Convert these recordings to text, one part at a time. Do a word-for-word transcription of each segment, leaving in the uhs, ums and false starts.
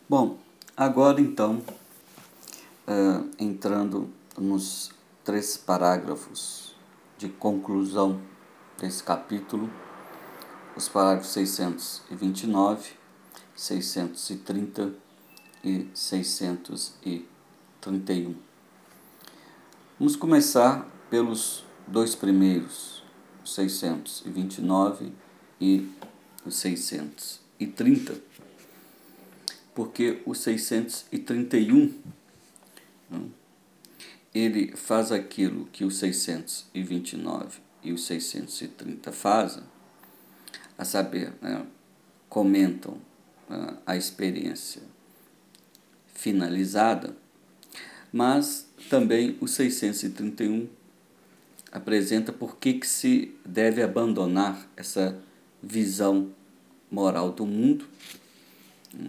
Bom, agora então, uh, entrando nos três parágrafos de conclusão desse capítulo, os parágrafos seiscentos e vinte e nove, seiscentos e trinta e seiscentos e trinta e um. Vamos começar pelos dois primeiros, os seiscentos e vinte e nove e os seiscentos e trinta, porque o seiscentos e trinta e um, né, ele faz aquilo que os seiscentos e vinte e nove e os seiscentos e trinta fazem, a saber, né, comentam, né, a experiência finalizada, mas também o seiscentos e trinta e um apresenta por que que se deve abandonar essa visão moral do mundo, né,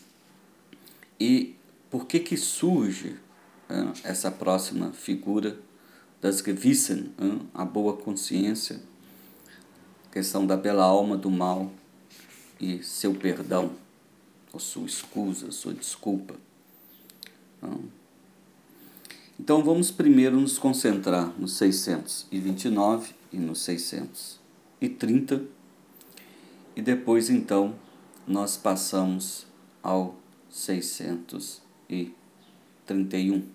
e por que que surge, né, essa próxima figura das Gewissen, né, a boa consciência, questão da bela alma do mal e seu perdão, ou sua escusa, sua desculpa. Então vamos primeiro nos concentrar no seiscentos e vinte e nove e no seiscentos e trinta, e depois então nós passamos ao seiscentos e trinta e um.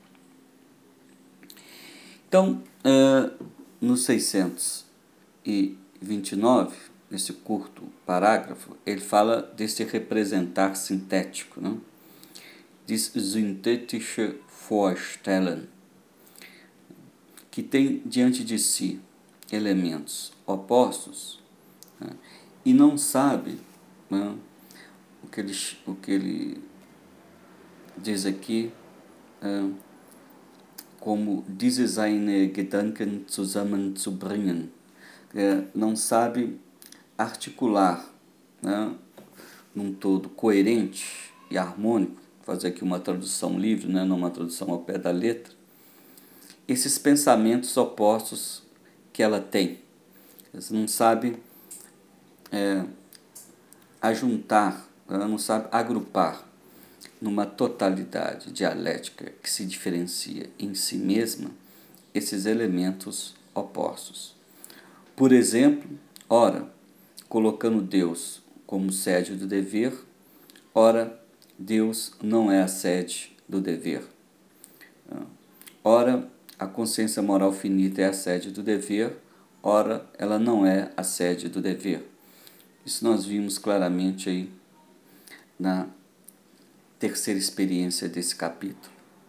Então, uh, no seiscentos e vinte e nove, nesse curto parágrafo, ele fala desse representar sintético, né? Diz synthetische Vorstellen, que tem diante de si elementos opostos, né, e não sabe, né, o, que ele, o que ele diz aqui, é, como diese seine Gedanken zusammenzubringen, é, não sabe articular, né, num todo coerente e harmônico, fazer aqui uma tradução livre, né, não uma tradução ao pé da letra, esses pensamentos opostos que ela tem. Você não sabe é, ajuntar, ela não sabe agrupar numa totalidade dialética que se diferencia em si mesma esses elementos opostos. Por exemplo, ora, colocando Deus como sede do dever, ora, Deus não é a sede do dever. Ora, a consciência moral finita é a sede do dever, ora, ela não é a sede do dever. Isso nós vimos claramente aí na terceira experiência desse capítulo.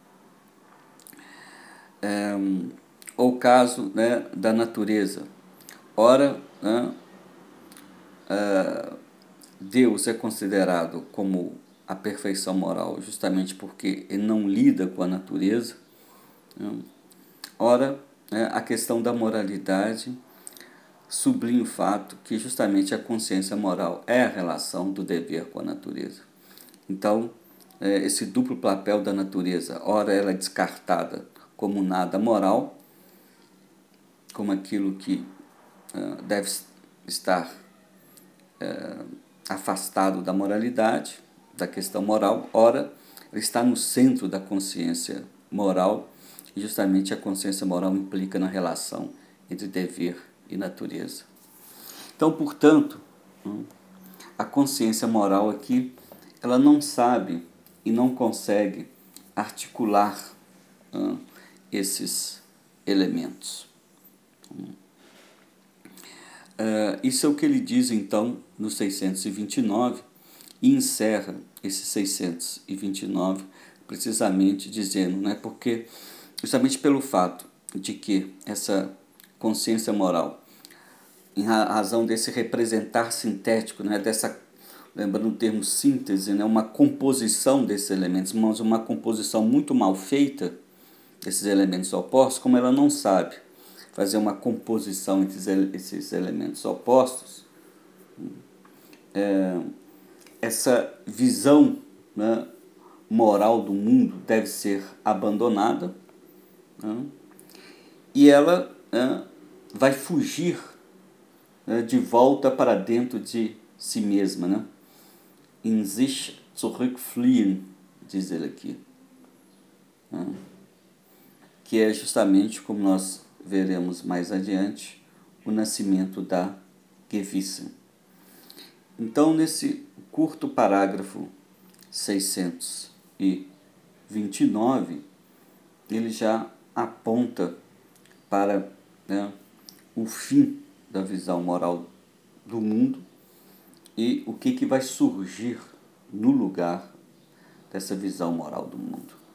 É, ou o caso, né, da natureza. Ora, né, uh, Deus é considerado como a perfeição moral justamente porque ele não lida com a natureza. Né? Ora, né, a questão da moralidade sublinha o fato que justamente a consciência moral é a relação do dever com a natureza. Então, é, esse duplo papel da natureza, ora ela é descartada como nada moral, como aquilo que uh, deve estar uh, afastado da moralidade, da questão moral, ora ela está no centro da consciência moral, e justamente a consciência moral implica na relação entre dever e natureza. Então, portanto, a consciência moral aqui, ela não sabe e não consegue articular uh, esses elementos. Uh, isso é o que ele diz, então, no seiscentos e vinte e nove, e encerra esse seiscentos e vinte e nove precisamente dizendo, né, porque justamente pelo fato de que essa consciência moral, em razão desse representar sintético, né, dessa, lembrando o termo síntese, né, uma composição desses elementos, mas uma composição muito mal feita desses elementos opostos, como ela não sabe fazer uma composição entre esses elementos opostos, é, essa visão, né, moral do mundo deve ser abandonada, né, e ela, né, vai fugir, né, de volta para dentro de si mesma, né? In sich zurückfliehen, diz ele aqui, né? Que é justamente, como nós veremos mais adiante, o nascimento da Gewisse. Então, nesse curto parágrafo seiscentos e vinte e nove, ele já aponta para, né, o fim da visão moral do mundo e o que, que vai surgir no lugar dessa visão moral do mundo.